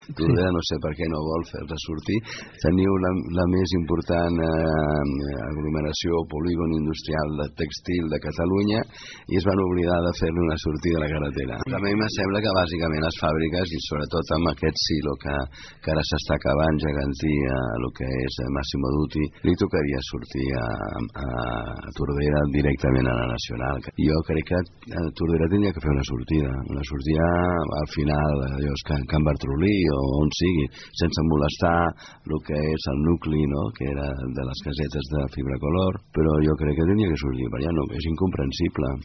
Tordera no sé per què no vol fer-la sortir. Teniu la més important aglomeració o polígon industrial de tèxtil de Catalunya i es van oblidar de fer-li una sortida a la carretera. A mi me sembla que bàsicament les fàbriques, i sobretot amb aquest silo que ara s'està acabant, gegantí, el que és Massimo Dutti, li tocaria sortir a Tordera directament a la Nacional. Jo crec que Tordera tindria que fer una sortida al final, Can Bartrolí o on sigui, sense molestar el que és el nucli, no?, que era de les casetes de fibra color, però jo crec que tenia que sortir per allà, no, és incomprensible.